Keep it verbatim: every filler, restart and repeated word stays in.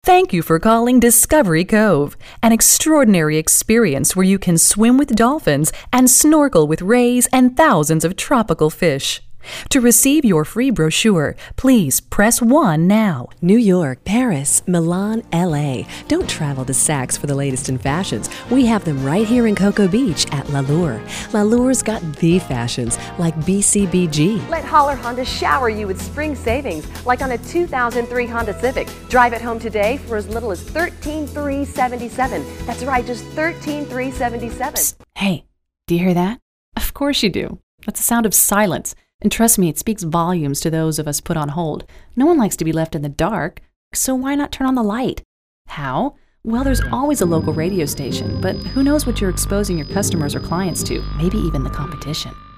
Thank you for calling Discovery Cove, an extraordinary experience where you can swim with dolphins and snorkel with rays and thousands of tropical fish. To receive your free brochure, please press one now. New York, Paris, Milan, L A. Don't travel to Saks for the latest in fashions. We have them right here in Cocoa Beach at L'Allure. L'Allure's got the fashions like B C B G. Let Holler Honda shower you with spring savings, like on a two thousand three Honda Civic. Drive it home today for as little as thirteen thousand three hundred seventy-seven dollars. That's right, just thirteen thousand three hundred seventy-seven dollars. Psst. Hey, do you hear that? Of course you do. That's the sound of silence. And trust me, it speaks volumes to those of us put on hold. No one likes to be left in the dark, so why not turn on the light? How? Well, there's always a local radio station, but who knows what you're exposing your customers or clients to, maybe even the competition.